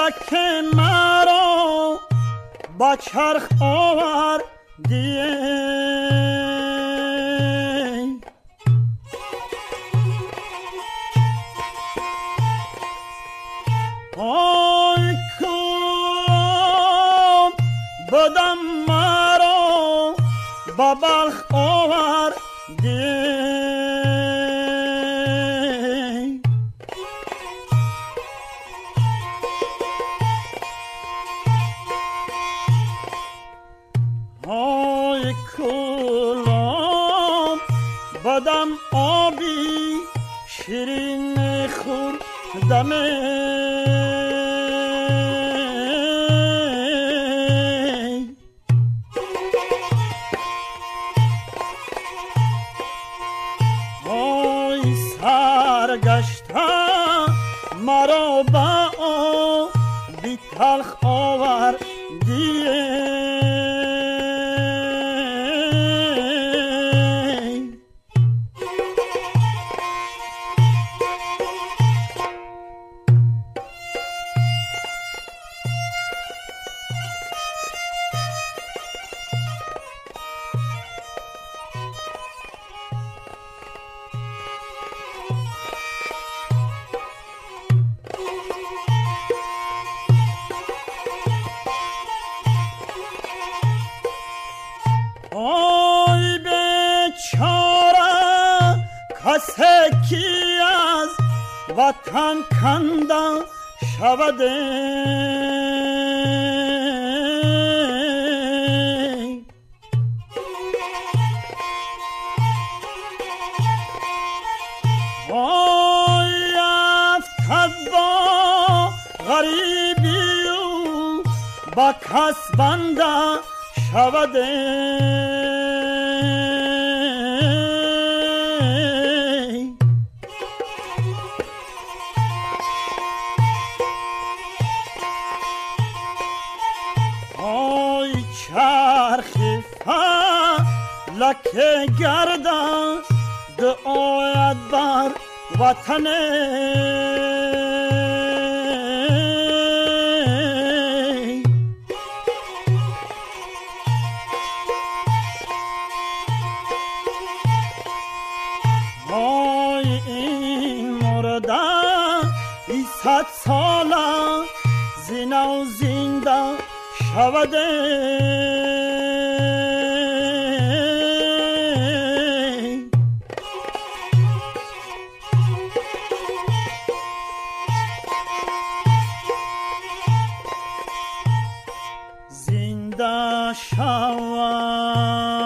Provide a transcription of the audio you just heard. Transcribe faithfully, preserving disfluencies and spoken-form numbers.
فلک مرا با چرخ آوردی آی کام بدم مرا با بلخ آوردی بدم آبی شیرین خوردمه آی سرگشته مرا با آبی تلخ آوردیه آی بیچاره کسی کی از وطن کنده شوده آی افتد با غریبی و با کس بنده شوده آی چرخی فلک گردن دعایت بر وطنه ای صد ساله زینه و زنده شوده زنده شود